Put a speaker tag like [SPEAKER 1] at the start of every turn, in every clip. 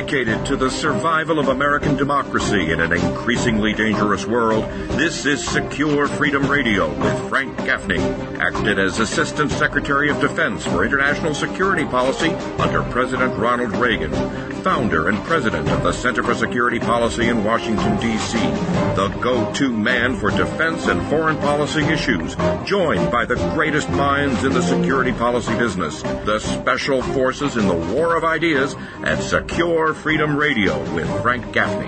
[SPEAKER 1] dedicated to the survival of American democracy in an increasingly dangerous world, this is Secure Freedom Radio with Frank Gaffney, acted as Assistant Secretary of Defense for International Security Policy under President Ronald Reagan, founder and president of the Center for Security Policy in Washington, D.C., the go-to man for defense and foreign policy issues, joined by the greatest minds in the security policy business, the Special Forces in the War of Ideas, at Secure Freedom Radio with Frank Gaffney.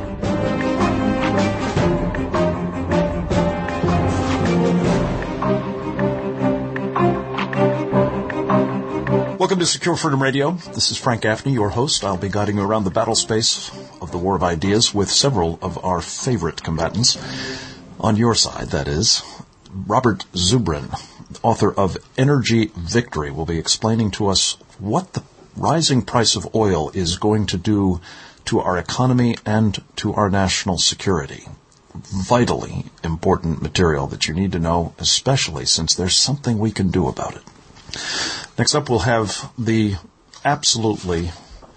[SPEAKER 2] Welcome to Secure Freedom Radio. This is Frank Gaffney, your host. I'll be guiding you around the battle space of the War of Ideas with several of our favorite combatants. On your side, that is, Robert Zubrin, author of Energy Victory, will be explaining to us what the rising price of oil is going to do to our economy and to our national security. Vitally important material that you need to know, especially since there's something we can do about it. Next up, we'll have the absolutely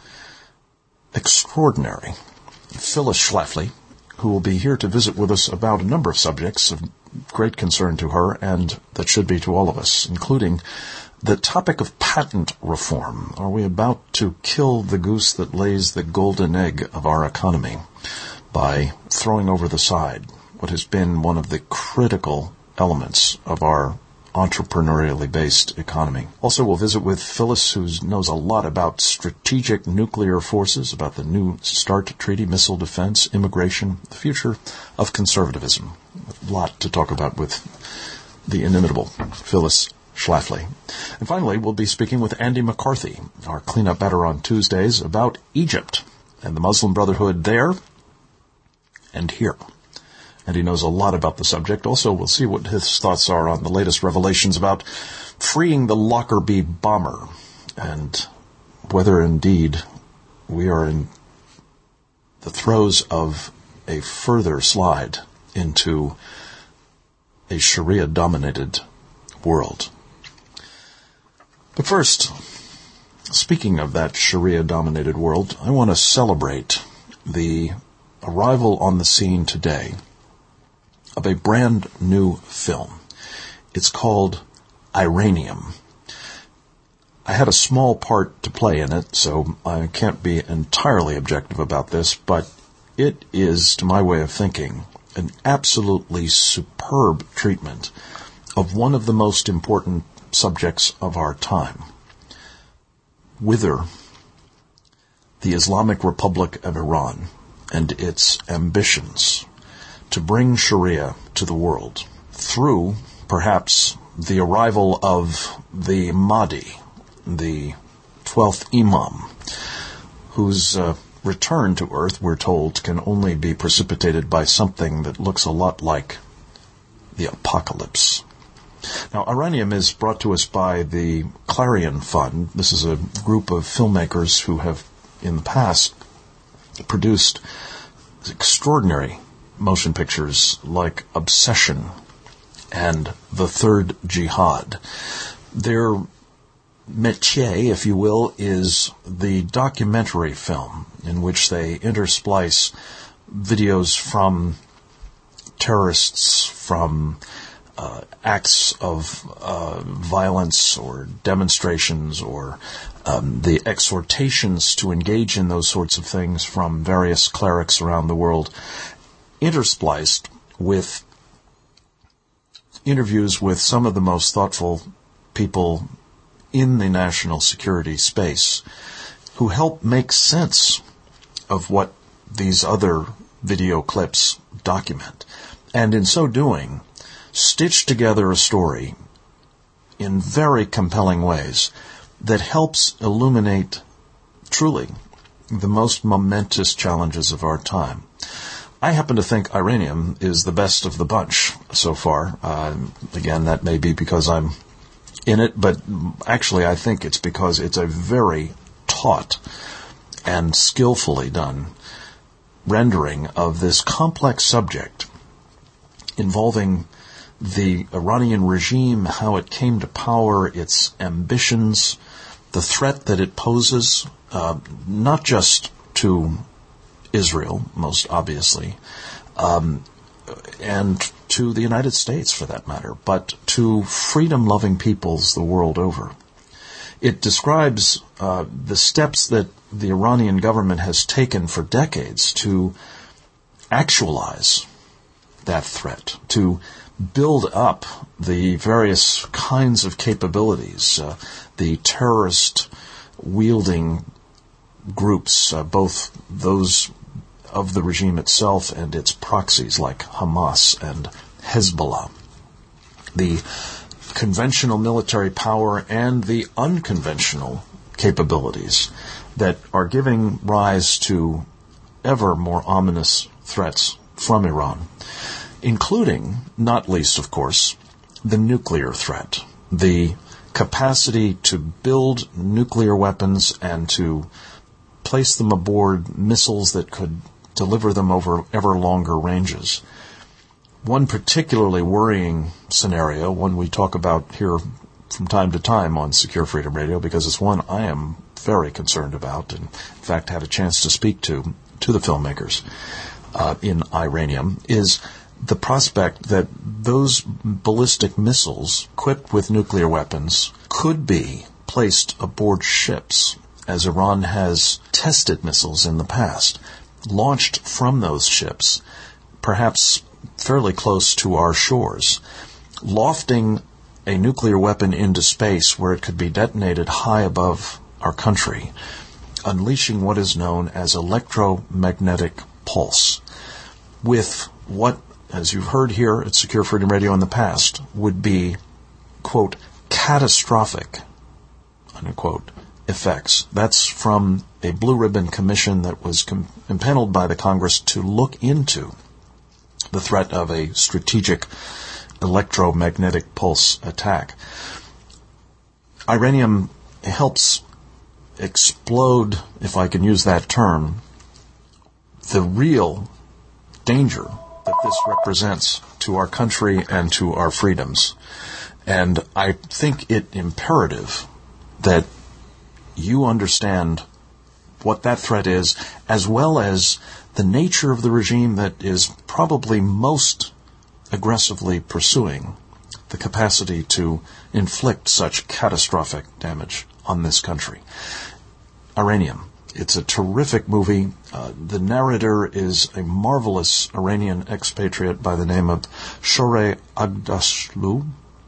[SPEAKER 2] extraordinary Phyllis Schlafly, who will be here to visit with us about a number of subjects of great concern to her and that should be to all of us, including the topic of patent reform. Are we about to kill the goose that lays the golden egg of our economy by throwing over the side what has been one of the critical elements of our entrepreneurially based economy? Also, we'll visit with Phyllis, who knows a lot about strategic nuclear forces, about the New START treaty, missile defense, immigration, the future of conservatism. A lot to talk about with the inimitable Phyllis Schlafly. And finally, we'll be speaking with Andy McCarthy, our cleanup batter on Tuesdays, about Egypt and the Muslim Brotherhood there and here. And he knows a lot about the subject. Also, we'll see what his thoughts are on the latest revelations about freeing the Lockerbie bomber and whether indeed we are in the throes of a further slide into a Sharia-dominated world. But first, speaking of that Sharia-dominated world, I want to celebrate the arrival on the scene today of a brand new film. It's called Iranium. I had a small part to play in it, so I can't be entirely objective about this, but it is, to my way of thinking, an absolutely superb treatment of one of the most important subjects of our time. Whither the Islamic Republic of Iran and its ambitions to bring Sharia to the world through, perhaps, the arrival of the Mahdi, the 12th Imam, whose return to earth, we're told, can only be precipitated by something that looks a lot like the apocalypse. Now, Iranium is brought to us by the Clarion Fund. This is a group of filmmakers who have, in the past, produced extraordinary motion pictures like Obsession and The Third Jihad. Their métier, if you will, is the documentary film in which they intersplice videos from terrorists, from acts of violence or demonstrations or the exhortations to engage in those sorts of things from various clerics around the world, interspliced with interviews with some of the most thoughtful people in the national security space who help make sense of what these other video clips document. And in so doing, stitch together a story in very compelling ways that helps illuminate truly the most momentous challenges of our time. I happen to think Iranium is the best of the bunch so far. Again, that may be because I'm in it, but actually I think it's because it's a very taut and skillfully done rendering of this complex subject involving the Iranian regime, how it came to power, its ambitions, the threat that it poses, not just to Israel, most obviously, and to the United States, for that matter, but to freedom-loving peoples the world over. It describes the steps that the Iranian government has taken for decades to actualize that threat, to build up the various kinds of capabilities, the terrorist-wielding groups, both those of the regime itself and its proxies like Hamas and Hezbollah, the conventional military power and the unconventional capabilities that are giving rise to ever more ominous threats from Iran, including, not least, of course, the nuclear threat, the capacity to build nuclear weapons and to place them aboard missiles that could deliver them over ever longer ranges. One particularly worrying scenario, one we talk about here from time to time on Secure Freedom Radio, because it's one I am very concerned about, and in fact had a chance to speak to the filmmakers in Iranium, is the prospect that those ballistic missiles equipped with nuclear weapons could be placed aboard ships, as Iran has tested missiles in the past, launched from those ships, perhaps fairly close to our shores, lofting a nuclear weapon into space where it could be detonated high above our country, unleashing what is known as electromagnetic pulse, with what, as you've heard here at Secure Freedom Radio in the past, would be, quote, catastrophic, unquote, effects. That's from a Blue Ribbon Commission that was impaneled by the Congress to look into the threat of a strategic electromagnetic pulse attack. Iranium helps explode, if I can use that term, the real danger that this represents to our country and to our freedoms. And I think it imperative that you understand what that threat is, as well as the nature of the regime that is probably most aggressively pursuing the capacity to inflict such catastrophic damage on this country. Iranium. It's a terrific movie. The narrator is a marvelous Iranian expatriate by the name of Shoreh Aghdashloo.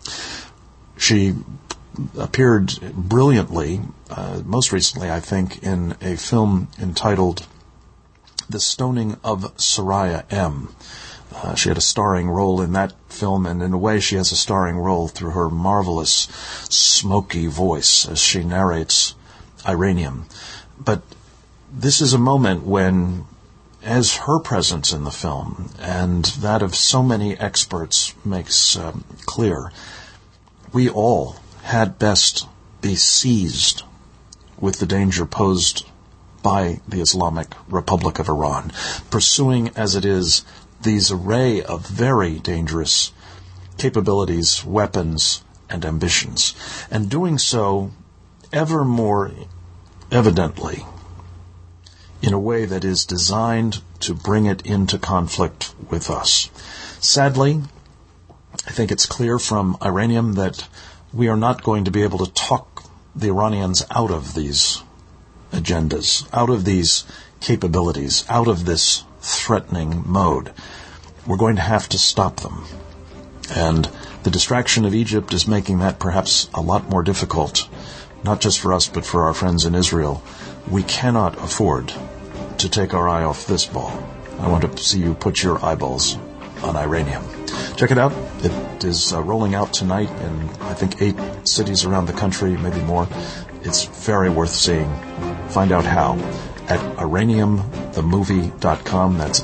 [SPEAKER 2] She appeared brilliantly, most recently, I think, in a film entitled The Stoning of Soraya M. She had a starring role in that film, and in a way she has a starring role through her marvelous, smoky voice as she narrates Iranium. But this is a moment when, as her presence in the film, and that of so many experts makes clear, we all had best be seized with the danger posed by the Islamic Republic of Iran, pursuing as it is these array of very dangerous capabilities, weapons, and ambitions, and doing so ever more evidently in a way that is designed to bring it into conflict with us. Sadly, I think it's clear from Iranium that we are not going to be able to talk the Iranians out of these agendas, out of these capabilities, out of this threatening mode. We're going to have to stop them. And the distraction of Egypt is making that perhaps a lot more difficult, not just for us, but for our friends in Israel. We cannot afford to take our eye off this ball. I want to see you put your eyeballs on Iranium. Check it out. It is rolling out tonight in, I think, 8 cities around the country, maybe more. It's very worth seeing. Find out how at iraniumthemovie.com. That's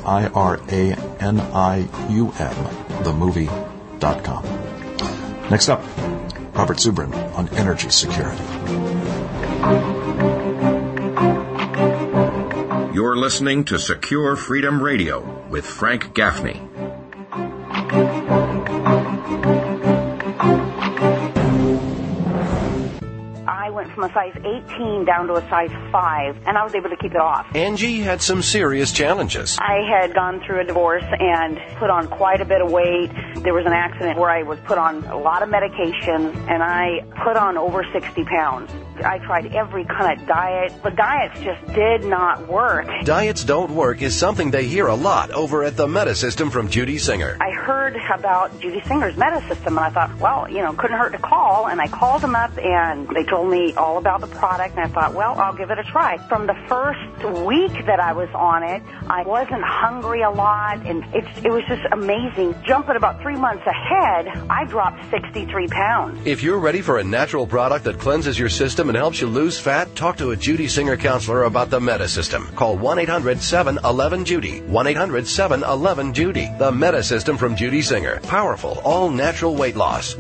[SPEAKER 2] IRANIUM, themovie.com. Next up, Robert Zubrin on energy security.
[SPEAKER 1] You're listening to Secure Freedom Radio with Frank Gaffney.
[SPEAKER 3] I went from a size 18 down to a size 5, and I was able to keep it off.
[SPEAKER 4] Angie had some serious challenges.
[SPEAKER 3] I had gone through a divorce and put on quite a bit of weight. There was an accident where I was put on a lot of medications, and I put on over 60 pounds. I tried every kind of diet, but diets just did not work.
[SPEAKER 4] Diets don't work is something they hear a lot over at the Metasystem from Judy Singer.
[SPEAKER 3] I heard about Judy Singer's Metasystem, and I thought, well, couldn't hurt to call. And I called them up, and they told me all about the product, and I thought, well, I'll give it a try. From the first week that I was on it, I wasn't hungry a lot, and it was just amazing. Jumping about 3 months ahead, I dropped 63 pounds.
[SPEAKER 4] If you're ready for a natural product that cleanses your system and helps you lose fat, talk to a Judy Singer counselor about the Metasystem. Call 1-800-711-JUDY. 1-800-711-JUDY. The Metasystem from Judy Singer. Powerful, all-natural weight loss.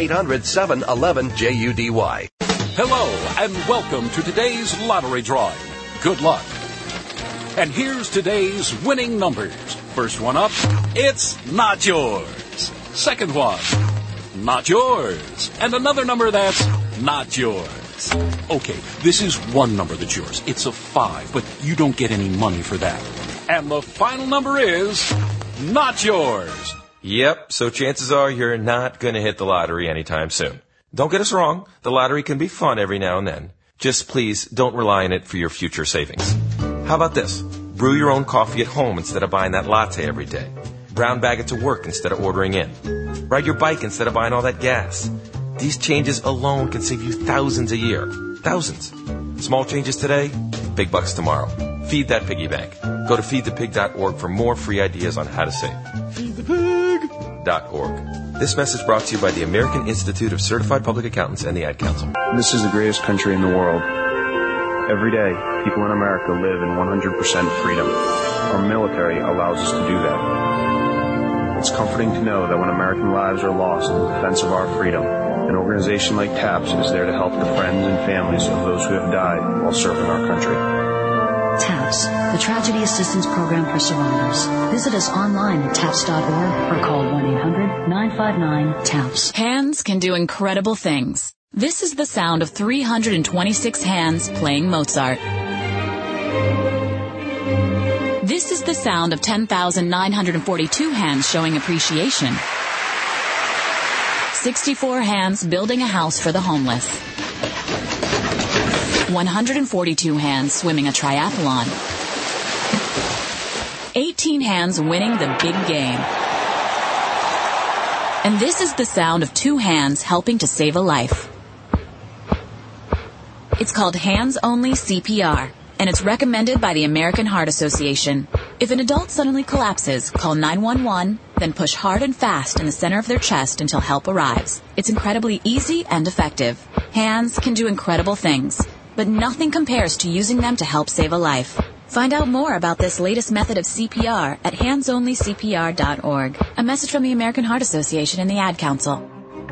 [SPEAKER 4] 1-800-711-JUDY.
[SPEAKER 5] Hello, and welcome to today's lottery drawing. Good luck. And here's today's winning numbers. First one up, it's not yours. Second one, not yours. And another number that's not yours. Okay, this is one number that's yours. It's a 5, but you don't get any money for that. And the final number is not yours.
[SPEAKER 6] Yep, so chances are you're not going to hit the lottery anytime soon. Don't get us wrong, the lottery can be fun every now and then. Just please don't rely on it for your future savings. How about this? Brew your own coffee at home instead of buying that latte every day. Brown bag it to work instead of ordering in. Ride your bike instead of buying all that gas. These changes alone can save you thousands a year. Thousands. Small changes today, big bucks tomorrow. Feed that piggy bank. Go to feedthepig.org for more free ideas on how to save. Feedthepig.org. This message brought to you by the American Institute of Certified Public Accountants and the Ad Council.
[SPEAKER 7] This is the greatest country in the world. Every day, people in America live in 100% freedom. Our military allows us to do that. It's comforting to know that when American lives are lost in defense of our freedom, an organization like TAPS is there to help the friends and families of those who have died while serving our country.
[SPEAKER 8] TAPS, the Tragedy Assistance Program for Survivors. Visit us online at TAPS.org or call 1-800-959-TAPS.
[SPEAKER 9] Hands can do incredible things. This is the sound of 326 hands playing Mozart. This is the sound of 10,942 hands showing appreciation. 64 hands building a house for the homeless. 142 hands swimming a triathlon. 18 hands winning the big game. And this is the sound of 2 hands helping to save a life. It's called Hands Only CPR, and it's recommended by the American Heart Association. If an adult suddenly collapses, call 911, then push hard and fast in the center of their chest until help arrives. It's incredibly easy and effective. Hands can do incredible things, but nothing compares to using them to help save a life. Find out more about this latest method of CPR at handsonlycpr.org. A message from the American Heart Association and the Ad Council.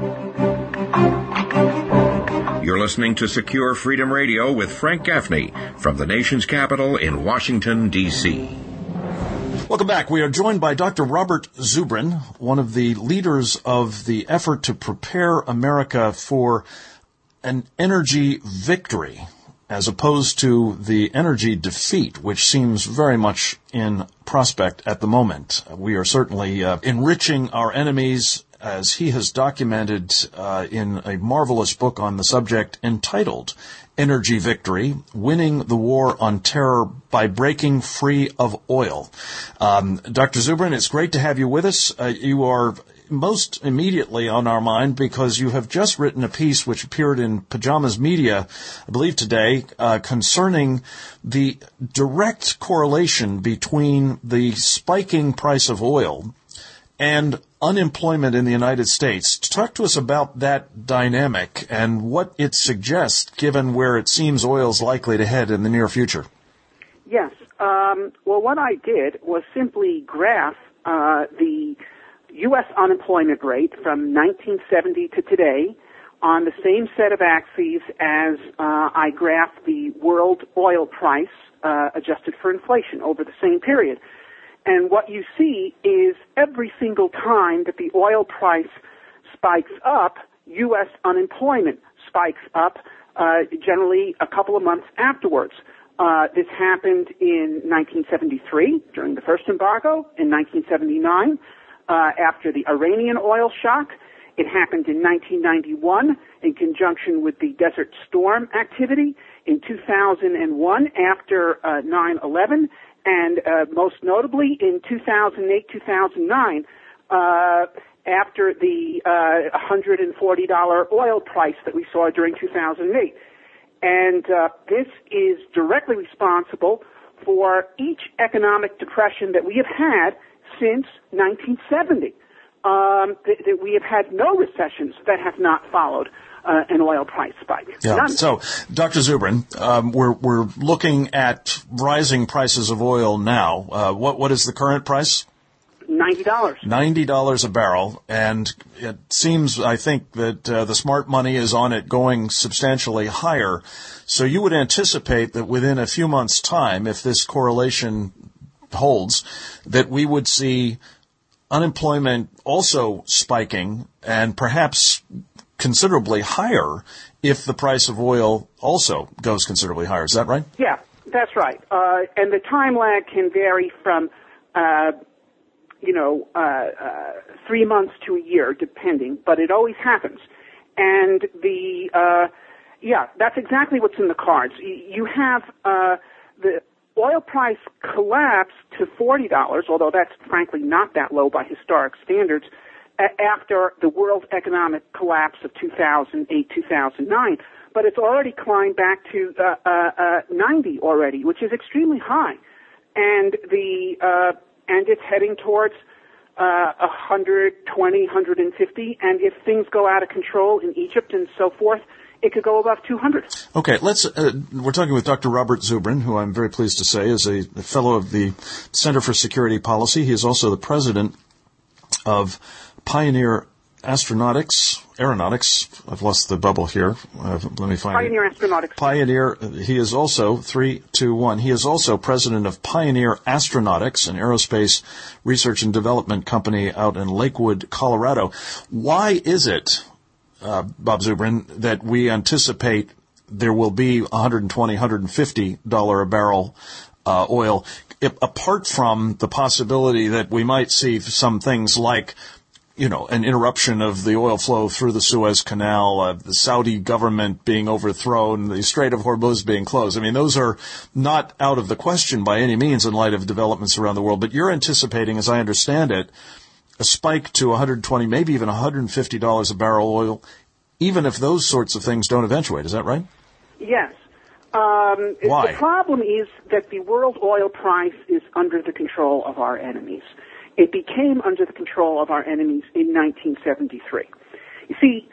[SPEAKER 1] You're listening to Secure Freedom Radio with Frank Gaffney from the nation's capital in Washington, D.C.
[SPEAKER 2] Welcome back. We are joined by Dr. Robert Zubrin, one of the leaders of the effort to prepare America for an energy victory, as opposed to the energy defeat, which seems very much in prospect at the moment. We are certainly enriching our enemies, as he has documented in a marvelous book on the subject entitled Energy Victory, Winning the War on Terror by Breaking Free of Oil. Dr. Zubrin, it's great to have you with us. You are most immediately on our mind because you have just written a piece which appeared in Pajamas Media, I believe today, concerning the direct correlation between the spiking price of oil and unemployment in the United States. Talk to us about that dynamic and what it suggests, given where it seems oil is likely to head in the near future.
[SPEAKER 10] Yes. Well, what I did was simply graph the U.S. unemployment rate from 1970 to today on the same set of axes as I graphed the world oil price adjusted for inflation over the same period. And what you see is every single time that the oil price spikes up, U.S. unemployment spikes up generally a couple of months afterwards. This happened in 1973 during the first embargo, in 1979 after the Iranian oil shock. It happened in 1991 in conjunction with the Desert Storm activity, in 2001 after 9/11, and most notably in 2008-2009 after the $140 oil price that we saw during 2008. And this is directly responsible for each economic depression that we have had since 1970. That we have had no recessions that have not followed an oil price spike.
[SPEAKER 2] Yeah.
[SPEAKER 10] None.
[SPEAKER 2] So, Dr. Zubrin, we're looking at rising prices of oil now. What is the current price?
[SPEAKER 10] $90.
[SPEAKER 2] $90 a barrel, and it seems, I think, that the smart money is on it going substantially higher. So you would anticipate that within a few months' time, if this correlation holds, that we would see unemployment also spiking and perhaps considerably higher if the price of oil also goes considerably higher. Is that right?
[SPEAKER 10] Yeah, that's right. And the time lag can vary from 3 months to a year, depending, but it always happens. And that's exactly what's in the cards. You have the oil price collapse to $40, although that's frankly not that low by historic standards, after the world economic collapse of 2008-2009. But it's already climbed back to 90 already, which is extremely high. And and it's heading towards 120, 150, and if things go out of control in Egypt and so forth, it could go above 200.
[SPEAKER 2] Okay, we're talking with Dr. Robert Zubrin, who I'm very pleased to say is a fellow of the Center for Security Policy. He is also the president of Pioneer Aeronautics. I've lost the bubble here. Let me find
[SPEAKER 10] Pioneer
[SPEAKER 2] it.
[SPEAKER 10] Astronautics.
[SPEAKER 2] Pioneer. He is also 321. He is also president of Pioneer Astronautics, an aerospace research and development company out in Lakewood, Colorado. Why is it, Bob Zubrin, that we anticipate there will be $120, $150 a barrel oil, apart from the possibility that we might see some things like an interruption of the oil flow through the Suez Canal, the Saudi government being overthrown, the Strait of Hormuz being closed. I mean, those are not out of the question by any means in light of developments around the world. But you're anticipating, as I understand it, a spike to $120, maybe even $150 a barrel oil, even if those sorts of things don't eventuate. Is that right?
[SPEAKER 10] Yes.
[SPEAKER 2] Why?
[SPEAKER 10] The problem is that the world oil price is under the control of our enemies. It became under the control of our enemies in 1973. You see,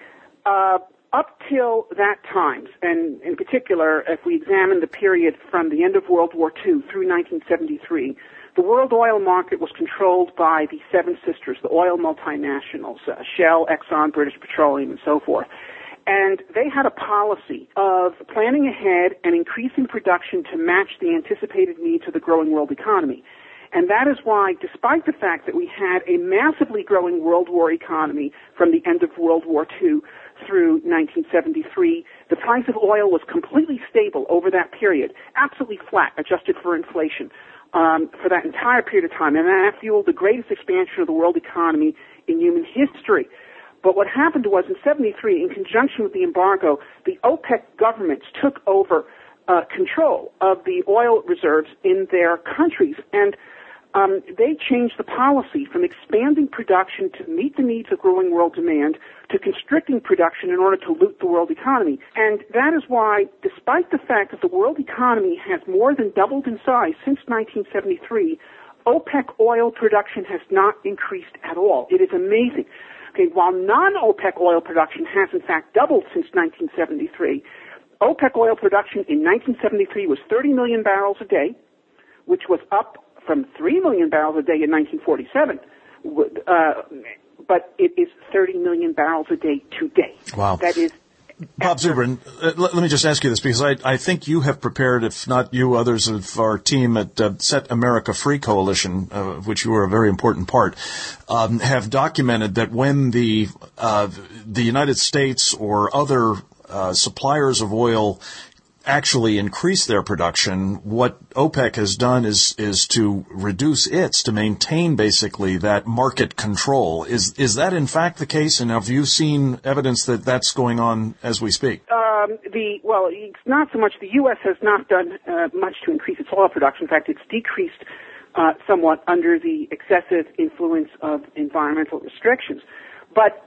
[SPEAKER 10] up till that time, and in particular, if we examine the period from the end of World War II through 1973, the world oil market was controlled by the Seven Sisters, the oil multinationals, Shell, Exxon, British Petroleum, and so forth. And they had a policy of planning ahead and increasing production to match the anticipated needs of the growing world economy. And that is why, despite the fact that we had a massively growing world war economy from the end of World War II through 1973, the price of oil was completely stable over that period, absolutely flat, adjusted for inflation, for that entire period of time. And that fueled the greatest expansion of the world economy in human history. But what happened was in 73, in conjunction with the embargo, the OPEC governments took over control of the oil reserves in their countries. And they changed the policy from expanding production to meet the needs of growing world demand to constricting production in order to loot the world economy. And that is why, despite the fact that the world economy has more than doubled in size since 1973, OPEC oil production has not increased at all. It is amazing. Okay, while non-OPEC oil production has in fact doubled since 1973, OPEC oil production in 1973 was 30 million barrels a day, which was up from 3 million barrels a day in 1947, but it is 30 million barrels a day today.
[SPEAKER 2] Wow.
[SPEAKER 10] That is...
[SPEAKER 2] Bob Zubrin, let me just ask you this, because I think you have prepared, if not you, others of our team at Set America Free Coalition, of which you are a very important part, have documented that when the United States or other suppliers of oil actually increase their production, what OPEC has done is to reduce its, to maintain basically that market control. Is that in fact the case? And have you seen evidence that that's going on as we speak?
[SPEAKER 10] Well, it's not so much. The U.S. has not done much to increase its oil production. In fact, it's decreased somewhat under the excessive influence of environmental restrictions. But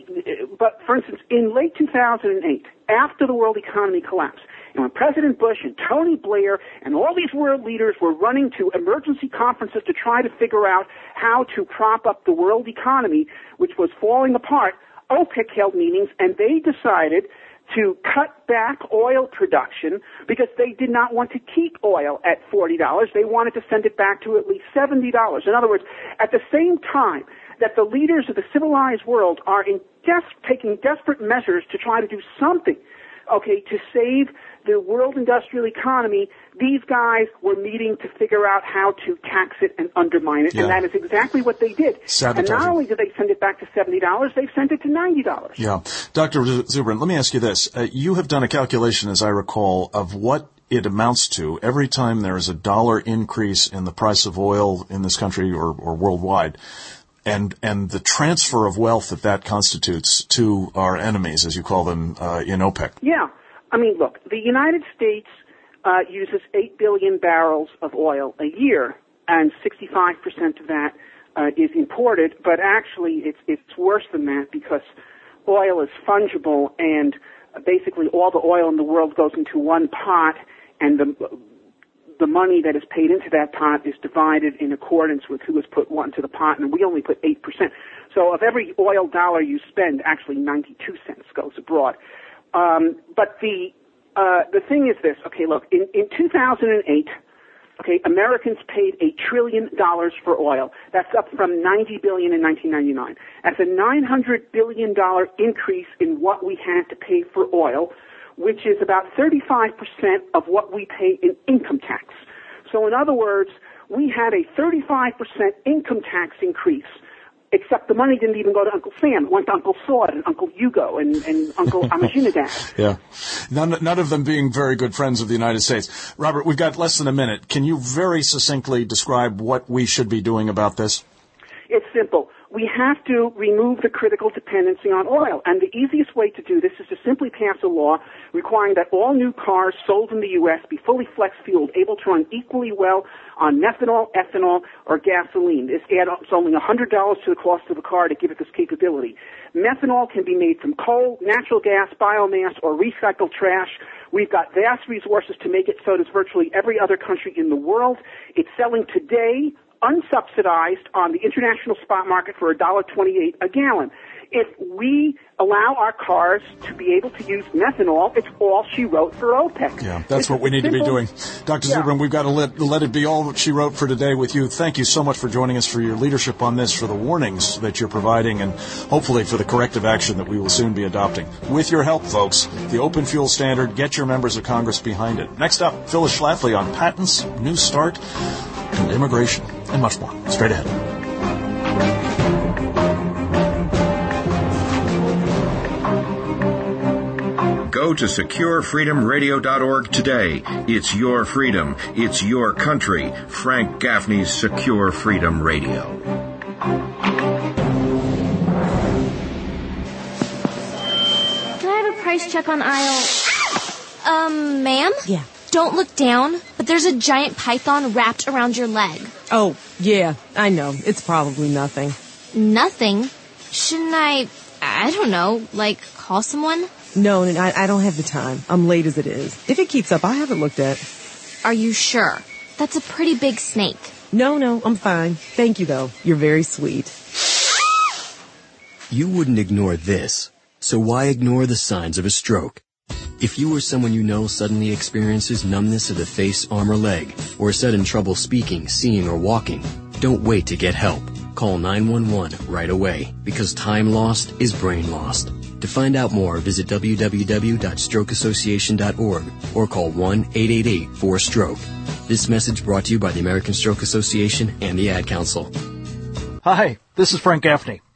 [SPEAKER 10] for instance, in late 2008, after the world economy collapsed, and when President Bush and Tony Blair and all these world leaders were running to emergency conferences to try to figure out how to prop up the world economy, which was falling apart, OPEC held meetings and they decided to cut back oil production because they did not want to keep oil at $40. They wanted to send it back to at least $70. In other words, at the same time that the leaders of the civilized world are taking desperate measures to try to do something, to save the world industrial economy, these guys were meeting to figure out how to tax it and undermine it, and that is exactly what they did.
[SPEAKER 2] Sabotaging.
[SPEAKER 10] And not only did they send it back to $70, they've sent it to $90.
[SPEAKER 2] Yeah. Dr. Zubrin, let me ask you this. You have done a calculation, as I recall, of what it amounts to every time there is a $1 increase in the price of oil in this country or worldwide, and the transfer of wealth that constitutes to our enemies, as you call them, in OPEC.
[SPEAKER 10] Yeah. I mean, look, the United States uses 8 billion barrels of oil a year, and 65% of that is imported, but actually it's worse than that because oil is fungible, and basically all the oil in the world goes into one pot, and the money that is paid into that pot is divided in accordance with who has put what into the pot, and we only put 8%. So of every oil dollar you spend, actually 92 cents goes abroad. But the thing is this. Okay, look, in 2008, Americans paid $1 trillion for oil. That's up from $90 billion in 1999. That's a $900 billion increase in what we had to pay for oil, which is about 35% of what we pay in income tax. So in other words, we had a 35% income tax increase, except the money didn't even go to Uncle Sam. It went to Uncle Saud and Uncle Hugo and Uncle Amajinadab.
[SPEAKER 2] Yeah. None of them being very good friends of the United States. Robert, we've got less than a minute. Can you very succinctly describe what we should be doing about this?
[SPEAKER 10] It's simple. We have to remove the critical dependency on oil. And the easiest way to do this is to simply pass a law requiring that all new cars sold in the U.S. be fully flex-fueled, able to run equally well on methanol, ethanol, or gasoline. This adds only $100 to the cost of a car to give it this capability. Methanol can be made from coal, natural gas, biomass, or recycled trash. We've got vast resources to make it so does virtually every other country in the world. It's selling today unsubsidized on the international spot market for $1.28 a gallon. If we allow our cars to be able to use methanol, it's all she wrote for OPEC.
[SPEAKER 2] Yeah, that's what we need to be doing. Dr. Zubrin, we've got to let it be all that she wrote for today with you. Thank you so much for joining us, for your leadership on this, for the warnings that you're providing, and hopefully for the corrective action that we will soon be adopting. With your help, folks, the Open Fuel Standard, get your members of Congress behind it. Next up, Phyllis Schlafly on patents, New Start, and immigration, and much more. Straight ahead.
[SPEAKER 1] Go to SecureFreedomRadio.org today. It's your freedom. It's your country. Frank Gaffney's Secure Freedom Radio.
[SPEAKER 11] Can I have a price check on aisle... ma'am?
[SPEAKER 12] Yeah.
[SPEAKER 11] Don't look down, but there's a giant python wrapped around your leg.
[SPEAKER 12] Oh, yeah, I know. It's probably nothing.
[SPEAKER 11] Nothing? Shouldn't I don't know, call someone?
[SPEAKER 12] No, I don't have the time. I'm late as it is. If it keeps up, I haven't looked at.
[SPEAKER 11] Are you sure? That's a pretty big snake.
[SPEAKER 12] No, I'm fine. Thank you, though. You're very sweet.
[SPEAKER 13] You wouldn't ignore this, so why ignore the signs of a stroke? If you or someone you know suddenly experiences numbness of the face, arm, or leg, or is sudden trouble speaking, seeing, or walking, don't wait to get help. Call 911 right away, because time lost is brain lost. To find out more, visit www.strokeassociation.org or call 1-888-4STROKE. This message brought to you by the American Stroke Association and the Ad Council.
[SPEAKER 14] Hi, this is Frank Gaffney.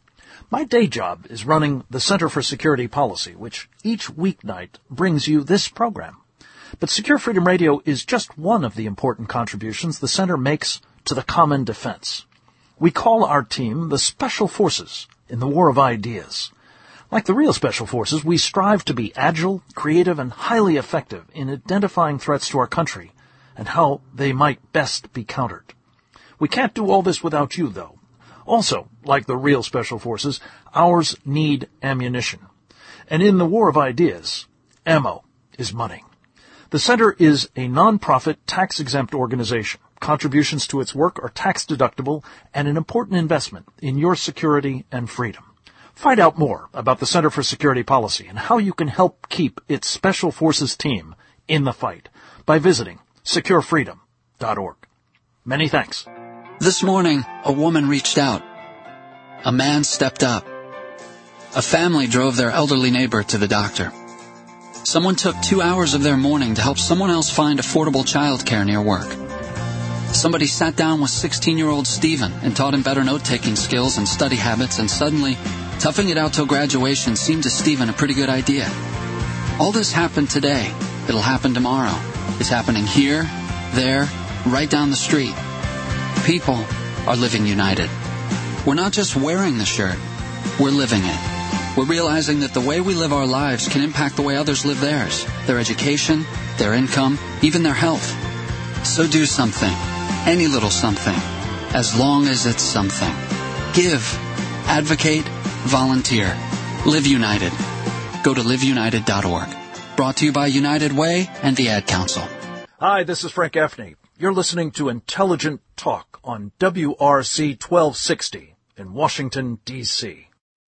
[SPEAKER 14] My day job is running the Center for Security Policy, which each weeknight brings you this program. But Secure Freedom Radio is just one of the important contributions the Center makes to the common defense. We call our team the Special Forces in the War of Ideas. Like the real Special Forces, we strive to be agile, creative, and highly effective in identifying threats to our country and how they might best be countered. We can't do all this without you, though. Also, like the real Special Forces, ours need ammunition. And in the War of Ideas, ammo is money. The Center is a non-profit, tax-exempt organization. Contributions to its work are tax-deductible and an important investment in your security and freedom. Find out more about the Center for Security Policy and how you can help keep its Special Forces team in the fight by visiting securefreedom.org. Many thanks.
[SPEAKER 15] This morning, a woman reached out. A man stepped up. A family drove their elderly neighbor to the doctor. Someone took 2 hours of their morning to help someone else find affordable childcare near work. Somebody sat down with 16-year-old Stephen and taught him better note-taking skills and study habits, and suddenly, toughing it out till graduation seemed to Stephen a pretty good idea. All this happened today. It'll happen tomorrow. It's happening here, there, right down the street. People are living united. We're not just wearing the shirt, we're living it. We're realizing that the way we live our lives can impact the way others live theirs, their education, their income, even their health. So do something, any little something, as long as it's something. Give, advocate, volunteer. Live United. Go to liveunited.org. Brought to you by United Way and the Ad Council.
[SPEAKER 14] Hi, this is Frank Gaffney. You're listening to Intelligent Talk on WRC 1260 in Washington, D.C.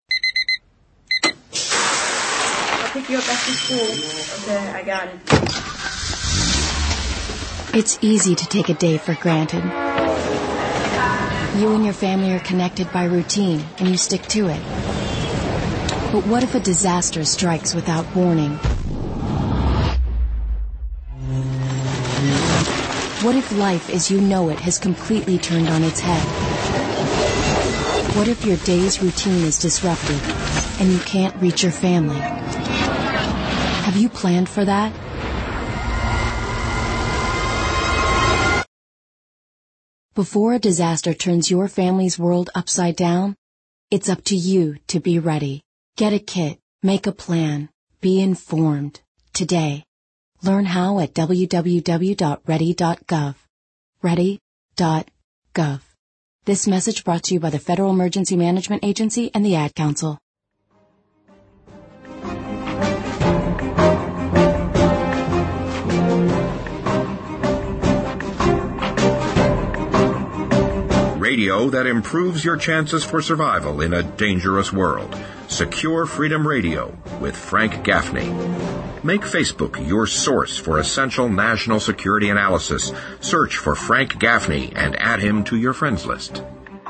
[SPEAKER 16] I'll pick you up after school. Okay, I got it.
[SPEAKER 8] It's easy to take a day for granted. You and your family are connected by routine, and you stick to it. But what if a disaster strikes without warning? What if life as you know it has completely turned on its head? What if your day's routine is disrupted and you can't reach your family? Have you planned for that? Before a disaster turns your family's world upside down, it's up to you to be ready. Get a kit, make a plan, be informed. Today. Learn how at www.ready.gov. Ready.gov. This message brought to you by the Federal Emergency Management Agency and the Ad Council.
[SPEAKER 1] Radio that improves your chances for survival in a dangerous world. Secure Freedom Radio with Frank Gaffney. Make Facebook your source for essential national security analysis. Search for Frank Gaffney and add him to your friends list.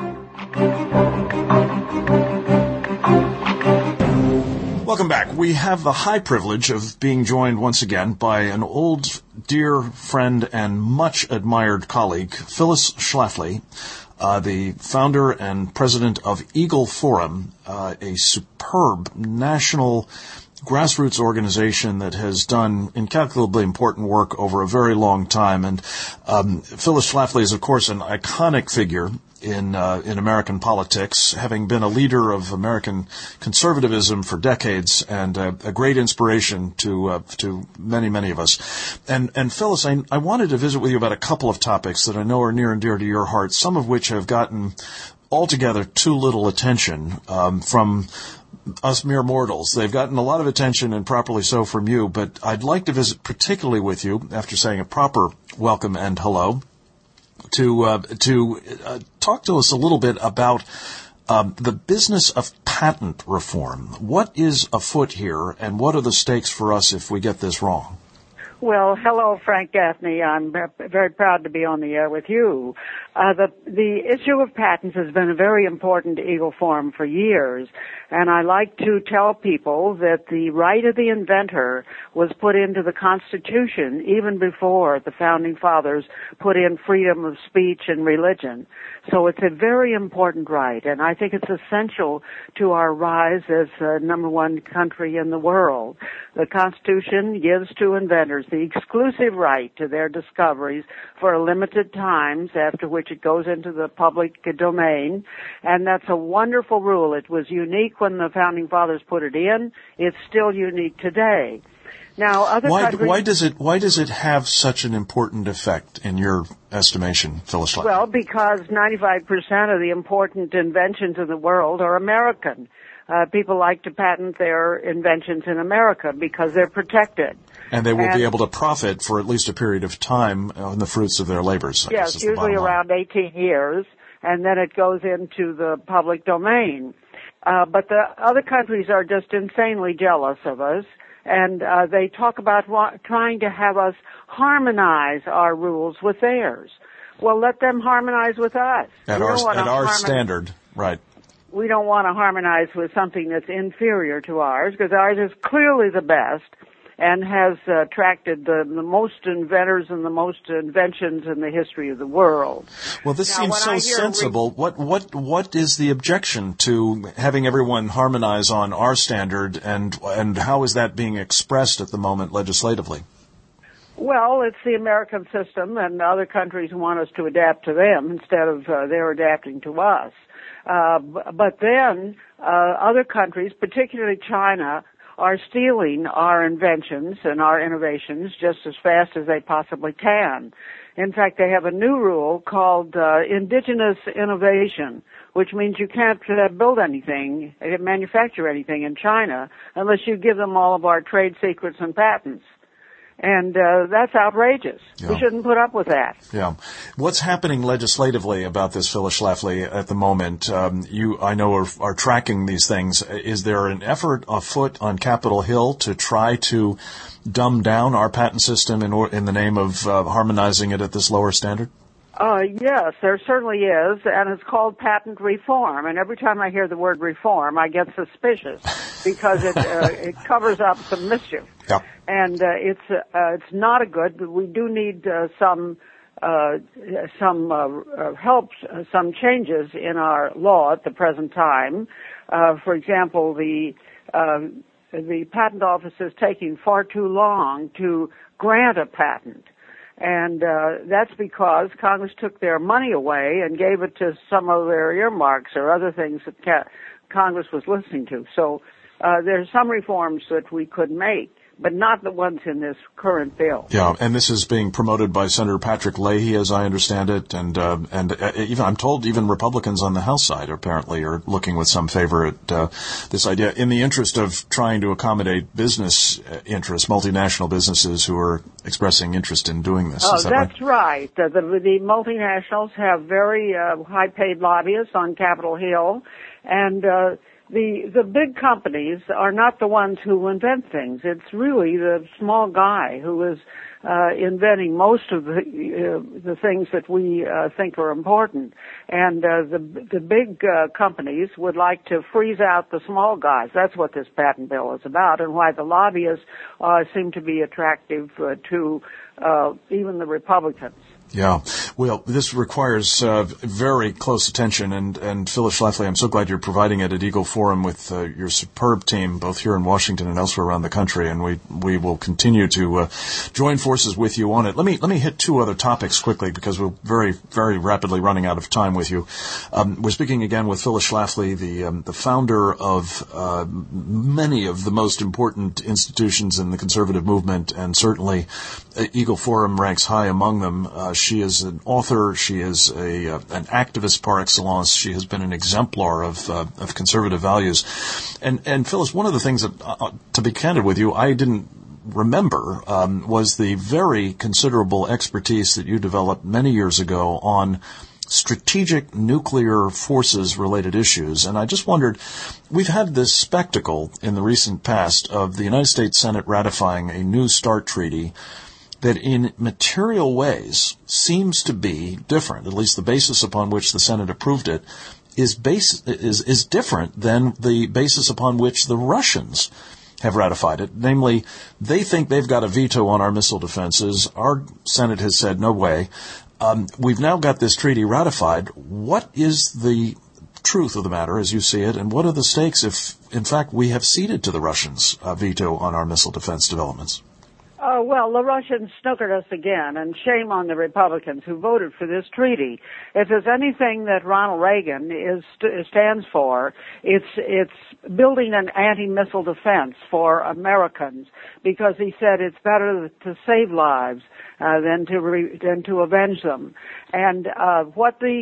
[SPEAKER 2] Welcome back. We have the high privilege of being joined once again by an old, dear friend and much admired colleague, Phyllis Schlafly, the founder and president of Eagle Forum, a superb national grassroots organization that has done incalculably important work over a very long time. And Phyllis Schlafly is, of course, an iconic figure in American politics, having been a leader of American conservatism for decades and a great inspiration to many, many of us. And Phyllis, I wanted to visit with you about a couple of topics that I know are near and dear to your heart, some of which have gotten altogether too little attention from us mere mortals. They've gotten a lot of attention, and properly so, from you, but I'd like to visit particularly with you, after saying a proper welcome and hello, to talk to us a little bit about the business of patent reform. What is afoot here, and what are the stakes for us if we get this wrong?
[SPEAKER 17] Well, hello, Frank Gaffney. I'm very proud to be on the air with you. The issue of patents has been a very important to Eagle Forum for years, and I like to tell people that the right of the inventor was put into the Constitution even before the Founding Fathers put in freedom of speech and religion. So it's a very important right, and I think it's essential to our rise as number one country in the world. The Constitution gives to inventors the exclusive right to their discoveries for limited times, after which it goes into the public domain, and that's a wonderful rule. It was unique when the Founding Fathers put it in. It's still unique today. Now,
[SPEAKER 2] why does it have such an important effect in your estimation, Phyllis Schlafly?
[SPEAKER 17] Well, because 95% of the important inventions in the world are American. People like to patent their inventions in America because they're protected.
[SPEAKER 2] And they will be able to profit for at least a period of time on the fruits of their labors.
[SPEAKER 17] Yes, usually around 18 years, and then it goes into the public domain. But the other countries are just insanely jealous of us, and they talk about trying to have us harmonize our rules with theirs. Well, let them harmonize with us.
[SPEAKER 2] At our standard, right.
[SPEAKER 17] We don't want to harmonize with something that's inferior to ours, because ours is clearly the best and has attracted the most inventors and the most inventions in the history of the world.
[SPEAKER 2] Well, this seems so sensible. What is the objection to having everyone harmonize on our standard, and how is that being expressed at the moment legislatively?
[SPEAKER 17] Well, it's the American system, and other countries want us to adapt to them instead of they're adapting to us. But then other countries, particularly China, are stealing our inventions and our innovations just as fast as they possibly can. In fact, they have a new rule called indigenous innovation, which means you can't build anything, manufacture anything in China unless you give them all of our trade secrets and patents. And that's outrageous. Yeah. We shouldn't put up with that.
[SPEAKER 2] Yeah. What's happening legislatively about this, Phyllis Schlafly, at the moment? You, I know, are tracking these things. Is there an effort afoot on Capitol Hill to try to dumb down our patent system in the name of harmonizing it at this lower standard?
[SPEAKER 17] Yes, there certainly is, and it's called patent reform. And every time I hear the word reform, I get suspicious because it covers up some mischief.
[SPEAKER 2] Yeah.
[SPEAKER 17] And it's not a good. We do need some help, some changes in our law at the present time. For example, the patent office is taking far too long to grant a patent. And that's because Congress took their money away and gave it to some of their earmarks or other things that Congress was listening to. So there's some reforms that we could make, but not the ones in this current bill.
[SPEAKER 2] Yeah, and this is being promoted by Senator Patrick Leahy, as I understand it, and even I'm told even Republicans on the House side apparently are looking with some favor at this idea in the interest of trying to accommodate business interests, multinational businesses who are expressing interest in doing this. Is that
[SPEAKER 17] that's right. The multinationals have very high-paid lobbyists on Capitol Hill, and the big companies are not the ones who invent things. It's really the small guy who is inventing most of the things that we think are important. And the big companies would like to freeze out the small guys. That's what this patent bill is about, and why the lobbyists seem to be attractive to even the Republicans.
[SPEAKER 2] Yeah. Well, this requires very close attention, and Phyllis Schlafly, I'm so glad you're providing it at Eagle Forum with your superb team, both here in Washington and elsewhere around the country, and we will continue to join forces with you on it. Let me hit two other topics quickly because we're very, very rapidly running out of time with you. We're speaking again with Phyllis Schlafly, the founder of many of the most important institutions in the conservative movement, and certainly Eagle Forum ranks high among them. She is an author. She is an activist par excellence. She has been an exemplar of conservative values. And Phyllis, one of the things that, to be candid with you, I didn't remember was the very considerable expertise that you developed many years ago on strategic nuclear forces related issues. And I just wondered, we've had this spectacle in the recent past of the United States Senate ratifying a New START treaty that in material ways seems to be different. At least the basis upon which the Senate approved it is different than the basis upon which the Russians have ratified it. Namely, they think they've got a veto on our missile defenses. Our Senate has said, no way. We've now got this treaty ratified. What is the truth of the matter as you see it, and what are the stakes if, in fact, we have ceded to the Russians a veto on our missile defense developments?
[SPEAKER 17] Well, the Russians snookered us again, and shame on the Republicans who voted for this treaty. If there's anything that Ronald Reagan stands for, it's building an anti-missile defense for Americans, because he said it's better to save lives than to avenge them. And what the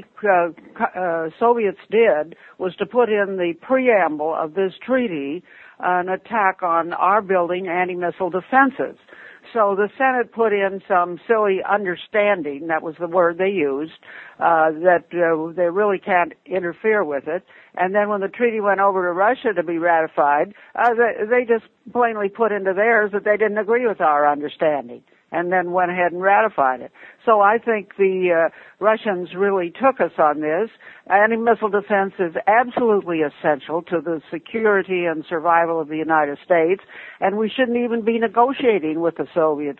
[SPEAKER 17] Soviets did was to put in the preamble of this treaty an attack on our building anti-missile defenses. So the Senate put in some silly understanding, that was the word they used, that they really can't interfere with it. And then when the treaty went over to Russia to be ratified, they just plainly put into theirs that they didn't agree with our understanding, and then went ahead and ratified it. So I think the Russians really took us on this. Anti-missile defense is absolutely essential to the security and survival of the United States, and we shouldn't even be negotiating with the Soviets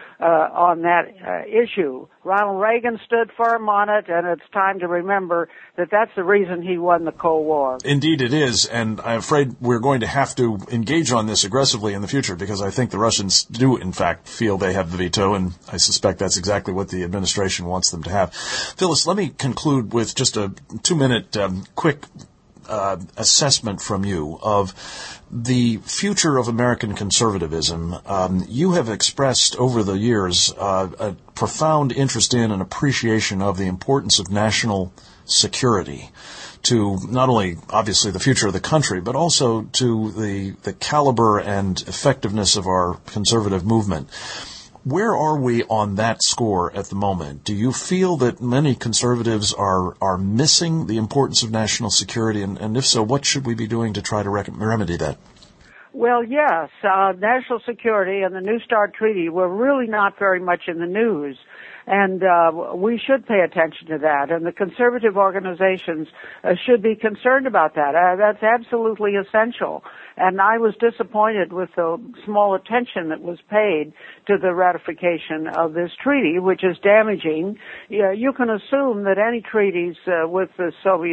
[SPEAKER 17] on that issue. Ronald Reagan stood firm on it, and it's time to remember that that's the reason he won the Cold War.
[SPEAKER 2] Indeed it is, and I'm afraid we're going to have to engage on this aggressively in the future, because I think the Russians do, in fact, feel they have the veto, and I suspect that's exactly what the administration wants them to have. Phyllis, let me conclude with just a 2-minute quick assessment from you of the future of American conservatism. You have expressed over the years a profound interest in and appreciation of the importance of national security to not only, obviously, the future of the country, but also to the caliber and effectiveness of our conservative movement. Where are we on that score at the moment? Do you feel that many conservatives are missing the importance of national security? And if so, what should we be doing to try to remedy that?
[SPEAKER 17] Well, yes. National security and the New START Treaty were really not very much in the news. And we should pay attention to that. And the conservative organizations should be concerned about that. That's absolutely essential. And I was disappointed with the small attention that was paid to the ratification of this treaty, which is damaging. You can assume that any treaties with the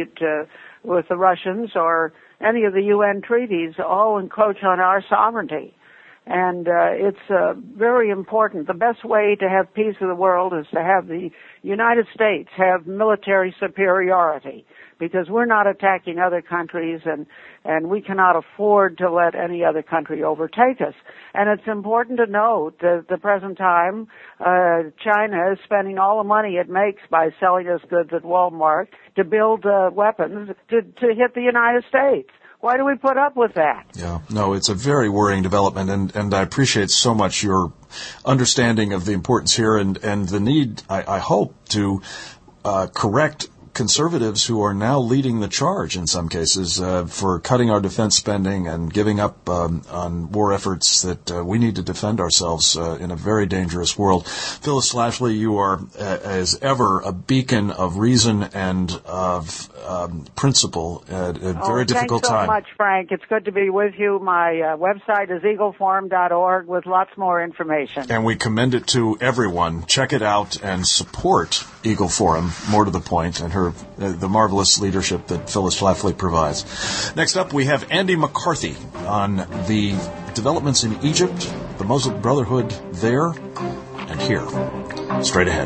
[SPEAKER 17] with the Russians or any of the UN treaties all encroach on our sovereignty. And it's very important. The best way to have peace in the world is to have the United States have military superiority, because we're not attacking other countries, and we cannot afford to let any other country overtake us. And it's important to note that at the present time, China is spending all the money it makes by selling us goods at Walmart to build weapons to hit the United States. Why do we put up with that?
[SPEAKER 2] Yeah, no, it's a very worrying development, and I appreciate so much your understanding of the importance here and the need, I hope, to correct conservatives who are now leading the charge in some cases for cutting our defense spending and giving up on war efforts that we need to defend ourselves in a very dangerous world. Phyllis Schlafly, you are, as ever, a beacon of reason and of principle at a very difficult time.
[SPEAKER 17] Thanks so much, Frank. It's good to be with you. My website is eagleforum.org with lots more information.
[SPEAKER 2] And we commend it to everyone. Check it out and support Eagle Forum, more to the point, and the marvelous leadership that Phyllis Schlafly provides. Next up, we have Andy McCarthy on the developments in Egypt, the Muslim Brotherhood there and here. Straight ahead.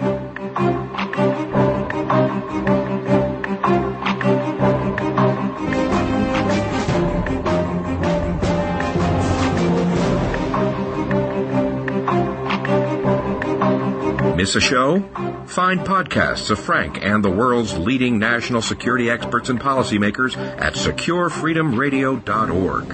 [SPEAKER 1] Miss a show? Find podcasts of Frank and the world's leading national security experts and policymakers at securefreedomradio.org.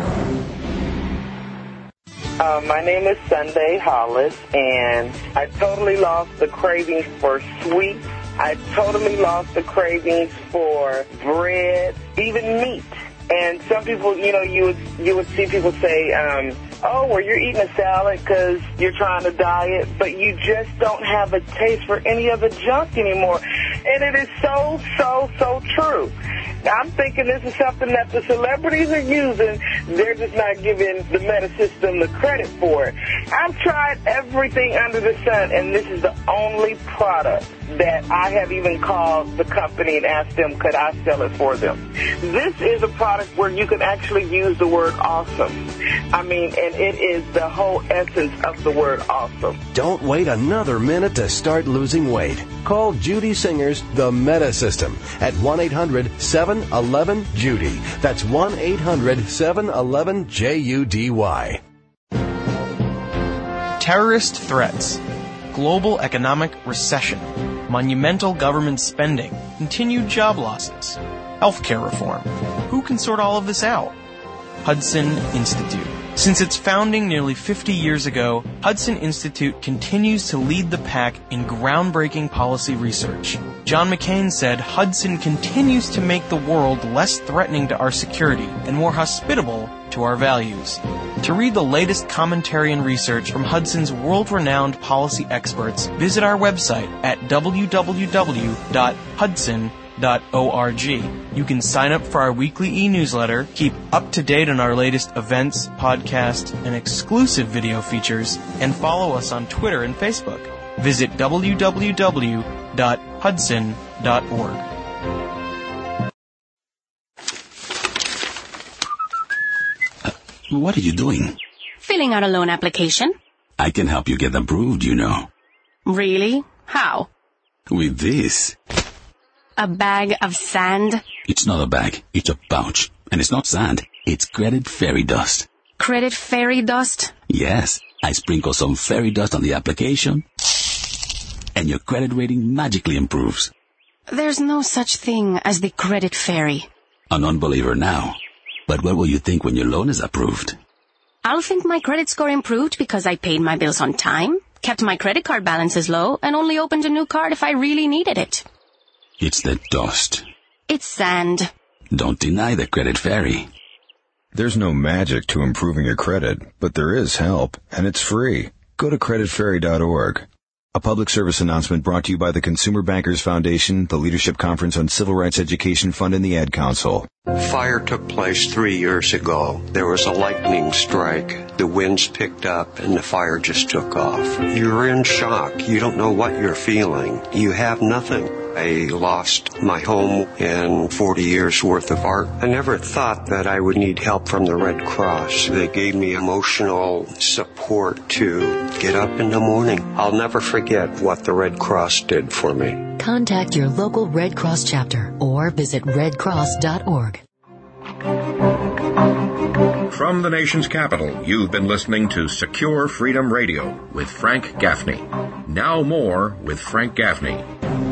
[SPEAKER 18] My name is Sunday Hollis, and I totally lost the cravings for sweets. I totally lost the cravings for bread, even meat. And some people, you would see people say, where you're eating a salad because you're trying to diet, but you just don't have a taste for any of the junk anymore. And it is so, so, so true. Now, I'm thinking this is something that the celebrities are using. They're just not giving the Meta System the credit for it. I've tried everything under the sun, and this is the only product that I have even called the company and asked them, could I sell it for them? This is a product where you can actually use the word awesome. I mean, and it is the whole essence of the word awesome.
[SPEAKER 4] Don't wait another minute to start losing weight. Call Judy Singer's The Meta System at 1-800-711-JUDY. That's 1-800-711-JUDY.
[SPEAKER 19] Terrorist threats, global economic recession, monumental government spending, continued job losses, healthcare reform. Who can sort all of this out? Hudson Institute. Since its founding nearly 50 years ago, Hudson Institute continues to lead the pack in groundbreaking policy research. John McCain said Hudson continues to make the world less threatening to our security and more hospitable to our values. To read the latest commentary and research from Hudson's world-renowned policy experts, visit our website at www.hudson.org. You can sign up for our weekly e-newsletter, keep up to date on our latest events, podcasts, and exclusive video features, and follow us on Twitter and Facebook. Visit www.hudson.org.
[SPEAKER 20] What are you doing?
[SPEAKER 21] Filling out a loan application.
[SPEAKER 20] I can help you get approved, you know.
[SPEAKER 21] Really? How?
[SPEAKER 20] With this.
[SPEAKER 21] A bag of sand?
[SPEAKER 20] It's not a bag, it's a pouch. And it's not sand, it's credit fairy dust.
[SPEAKER 21] Credit fairy dust?
[SPEAKER 20] Yes, I sprinkle some fairy dust on the application, and your credit rating magically improves.
[SPEAKER 21] There's no such thing as the credit fairy.
[SPEAKER 20] An unbeliever now. But what will you think when your loan is approved?
[SPEAKER 21] I'll think my credit score improved because I paid my bills on time, kept my credit card balances low, and only opened a new card if I really needed it.
[SPEAKER 20] It's the dust.
[SPEAKER 21] It's sand.
[SPEAKER 20] Don't deny the credit fairy.
[SPEAKER 22] There's no magic to improving your credit, but there is help, and it's free. Go to creditfairy.org. A public service announcement brought to you by the Consumer Bankers Foundation, the Leadership Conference on Civil Rights Education Fund, and the Ad Council.
[SPEAKER 23] Fire took place 3 years ago. There was a lightning strike. The winds picked up and the fire just took off. You're in shock. You don't know what you're feeling. You have nothing. I lost my home and 40 years worth of art. I never thought that I would need help from the Red Cross. They gave me emotional support to get up in the morning. I'll never forget what the Red Cross did for me.
[SPEAKER 24] Contact your local Red Cross chapter or visit redcross.org.
[SPEAKER 1] From the nation's capital, you've been listening to Secure Freedom Radio with Frank Gaffney. Now more with Frank Gaffney.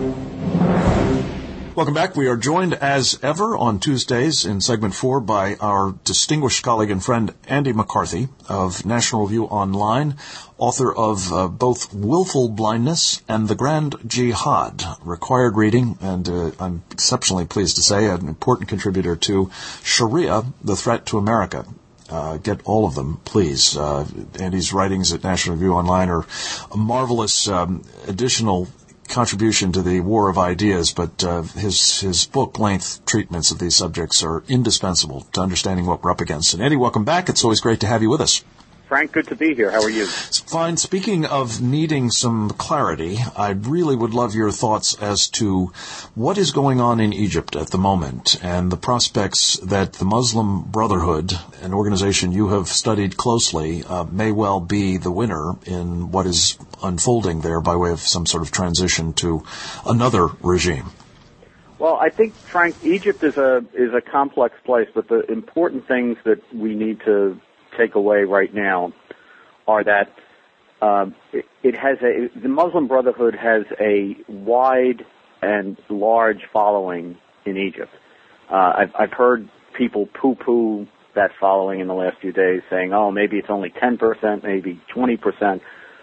[SPEAKER 2] Welcome back. We are joined as ever on Tuesdays in segment 4 by our distinguished colleague and friend Andy McCarthy of National Review Online, author of both Willful Blindness and The Grand Jihad, required reading, and I'm exceptionally pleased to say an important contributor to Sharia, the Threat to America. Get all of them, please. Andy's writings at National Review Online are a marvelous additional contribution to the war of ideas, but his book-length treatments of these subjects are indispensable to understanding what we're up against. And Eddie, welcome back. It's always great to have you with us.
[SPEAKER 25] Frank, good to be here. How are you?
[SPEAKER 2] It's fine. Speaking of needing some clarity, I really would love your thoughts as to what is going on in Egypt at the moment and the prospects that the Muslim Brotherhood, an organization you have studied closely, may well be the winner in what is unfolding there by way of some sort of transition to another regime.
[SPEAKER 25] Well, I think, Frank, Egypt is a complex place, but the important things that we need to take away right now are that the Muslim Brotherhood has a wide and large following in Egypt. I've heard people poo-poo that following in the last few days, saying, "Oh, maybe it's only 10%, maybe 20%."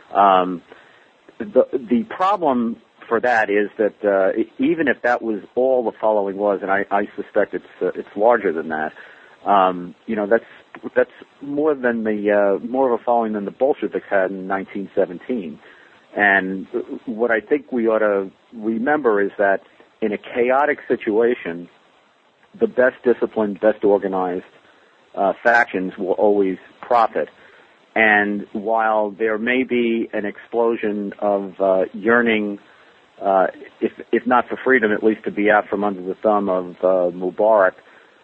[SPEAKER 25] The problem for that is that even if that was all the following was, and I suspect it's larger than that. That's more of a following than the Bolsheviks had in 1917. And what I think we ought to remember is that in a chaotic situation, the best disciplined, best organized factions will always profit. And while there may be an explosion of yearning, if not for freedom, at least to be out from under the thumb of Mubarak,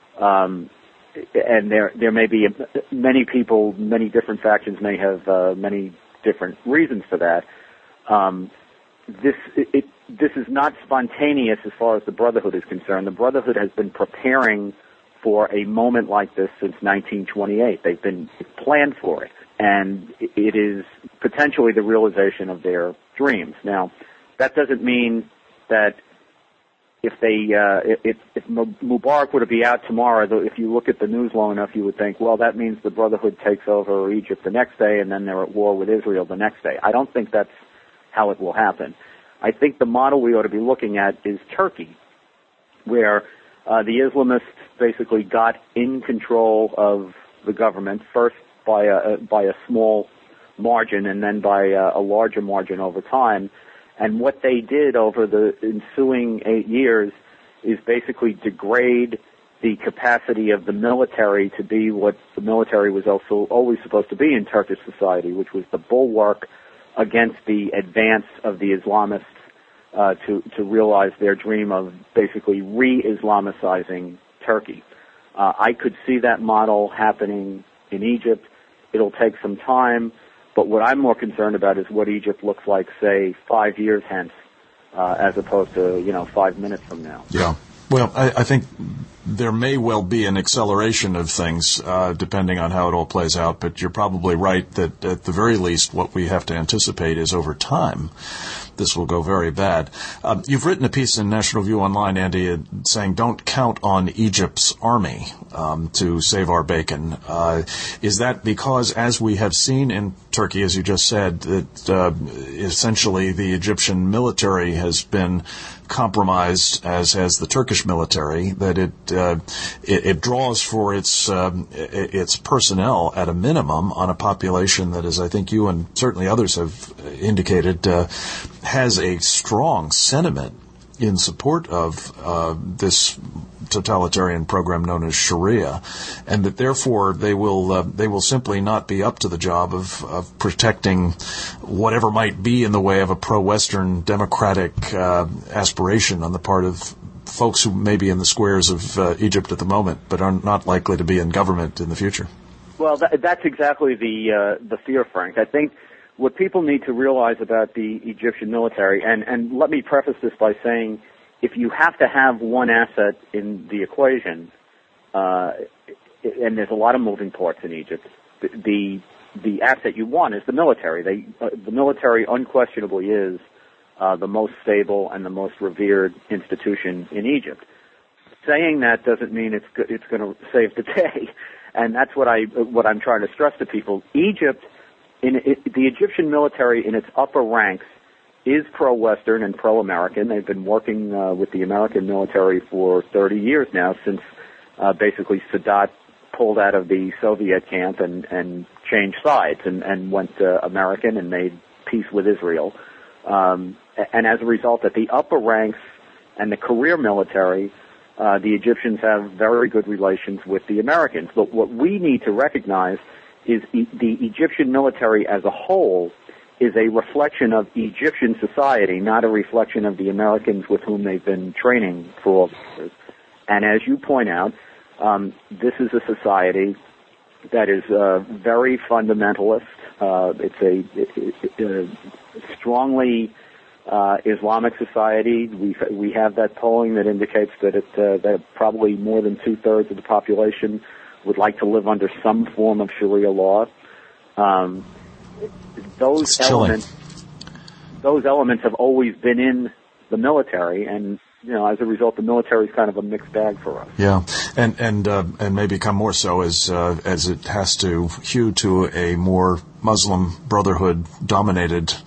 [SPEAKER 25] and there may be many people, many different factions may have many different reasons for that. This is not spontaneous as far as the Brotherhood is concerned. The Brotherhood has been preparing for a moment like this since 1928. They've been planned for it, and it is potentially the realization of their dreams. Now, that doesn't mean that if Mubarak were to be out tomorrow, if you look at the news long enough, you would think, well, that means the Brotherhood takes over Egypt the next day, and then they're at war with Israel the next day. I don't think that's how it will happen. I think the model we ought to be looking at is Turkey, where the Islamists basically got in control of the government, first by a small margin and then by a larger margin over time. And what they did over the ensuing 8 years is basically degrade the capacity of the military to be what the military was also always supposed to be in Turkish society, which was the bulwark against the advance of the Islamists to realize their dream of basically re-Islamicizing Turkey. I could see that model happening in Egypt. It'll take some time, but what I'm more concerned about is what Egypt looks like, say, 5 years hence, as opposed to 5 minutes from now.
[SPEAKER 2] Yeah. Well, I think there may well be an acceleration of things, depending on how it all plays out, but you're probably right that at the very least what we have to anticipate is over time this will go very bad. You've written a piece in National View Online, Andy, saying don't count on Egypt's army to save our bacon. Is that because, as we have seen in Turkey, as you just said, that essentially the Egyptian military has been compromised, as has the Turkish military, that it draws for its personnel at a minimum on a population that, as I think you and certainly others have indicated, has a strong sentiment in support of this totalitarian program known as Sharia, and that therefore they will simply not be up to the job of protecting whatever might be in the way of a pro-Western democratic aspiration on the part of folks who may be in the squares of Egypt at the moment, but are not likely to be in government in the future.
[SPEAKER 25] Well, that's exactly the fear, Frank. I think what people need to realize about the Egyptian military, and let me preface this by saying, if you have to have one asset in the equation, and there's a lot of moving parts in Egypt, the asset you want is the military. The military unquestionably is the most stable and the most revered institution in Egypt. Saying that doesn't mean it's going to save the day, and that's what I'm trying to stress to people. Egypt, the Egyptian military in its upper ranks is pro-Western and pro-American. They've been working with the American military for 30 years now, since basically Sadat pulled out of the Soviet camp and changed sides and went American and made peace with Israel. And as a result, at the upper ranks and the career military, the Egyptians have very good relations with the Americans. But what we need to recognize is the Egyptian military as a whole is a reflection of Egyptian society, not a reflection of the Americans with whom they've been training for all years. And as you point out, this is a society that is very fundamentalist. It's a strongly Islamic society. We have that polling that indicates that that probably more than 2/3 of the population would like to live under some form of Sharia law. Those elements have always been in the military, and as a result, the military is kind of a mixed bag for us.
[SPEAKER 2] Yeah, and may become more so as it has to hew to a more Muslim Brotherhood dominated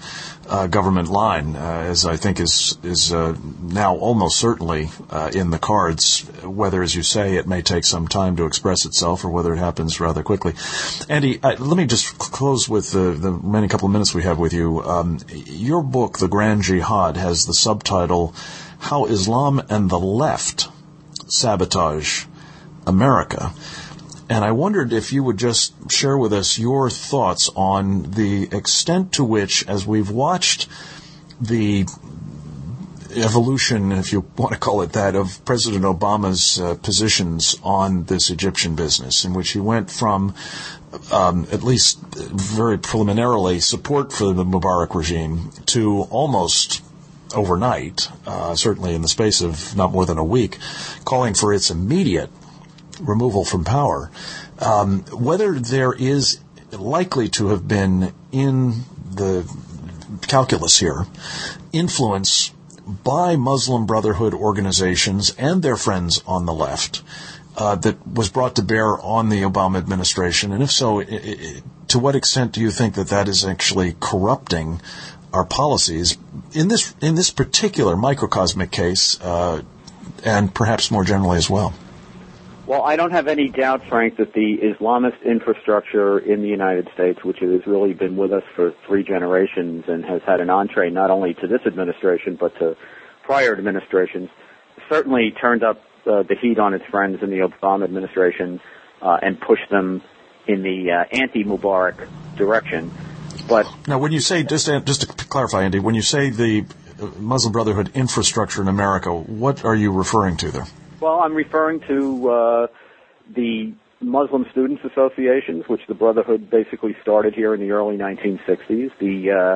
[SPEAKER 2] government line, as I think is now almost certainly in the cards, whether, as you say, it may take some time to express itself or whether it happens rather quickly. Andy, let me just close with the remaining couple of minutes we have with you. Your book, The Grand Jihad, has the subtitle, How Islam and the Left Sabotage America. And I wondered if you would just share with us your thoughts on the extent to which, as we've watched the evolution, if you want to call it that, of President Obama's positions on this Egyptian business, in which he went from, at least very preliminarily, support for the Mubarak regime to almost overnight, certainly in the space of not more than a week, calling for its immediate removal from power, whether there is likely to have been in the calculus here influence by Muslim Brotherhood organizations and their friends on the left that was brought to bear on the Obama administration, and if so, to what extent do you think that is actually corrupting our policies in this particular microcosmic case, and perhaps more generally as well?
[SPEAKER 25] Well, I don't have any doubt, Frank, that the Islamist infrastructure in the United States, which has really been with us for 3 generations and has had an entree not only to this administration but to prior administrations, certainly turned up the heat on its friends in the Obama administration and pushed them in the anti-Mubarak direction. But
[SPEAKER 2] now, when you say, just to clarify, Andy, when you say the Muslim Brotherhood infrastructure in America, what are you referring to there?
[SPEAKER 25] Well, I'm referring to the Muslim Students Associations, which the Brotherhood basically started here in the early 1960s, the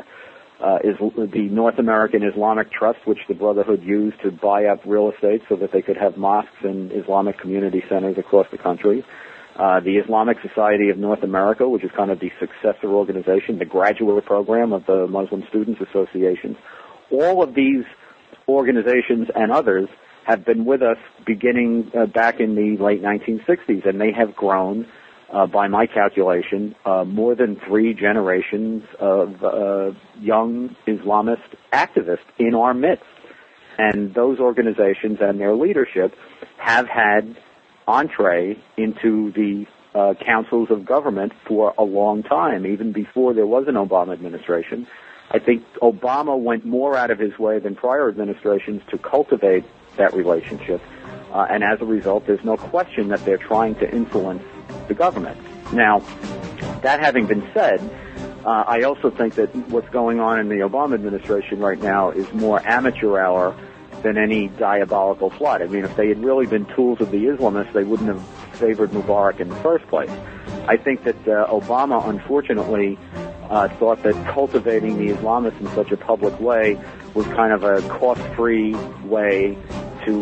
[SPEAKER 25] North American Islamic Trust, which the Brotherhood used to buy up real estate so that they could have mosques and Islamic community centers across the country, the Islamic Society of North America, which is kind of the successor organization, the graduate program of the Muslim Students Associations. All of these organizations and others have been with us beginning back in the late 1960s, and they have grown, by my calculation, more than 3 generations of young Islamist activists in our midst. And those organizations and their leadership have had entree into the councils of government for a long time, even before there was an Obama administration. I think Obama went more out of his way than prior administrations to cultivate that relationship, and as a result, there's no question that they're trying to influence the government. Now, that having been said, I also think that what's going on in the Obama administration right now is more amateur hour than any diabolical plot. I mean, if they had really been tools of the Islamists, they wouldn't have favored Mubarak in the first place. I think that Obama, unfortunately, thought that cultivating the Islamists in such a public way was kind of a cost-free way to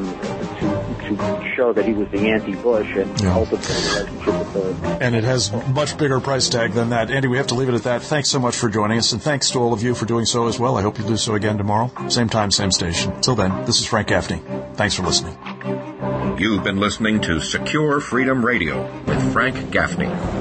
[SPEAKER 25] show that he was the anti-Bush and cultivate a relationship with the...
[SPEAKER 2] And it has much bigger price tag than that. Andy, we have to leave it at that. Thanks so much for joining us, and thanks to all of you for doing so as well. I hope you do so again tomorrow. Same time, same station. Till then, this is Frank Gaffney. Thanks for listening.
[SPEAKER 1] You've been listening to Secure Freedom Radio with Frank Gaffney.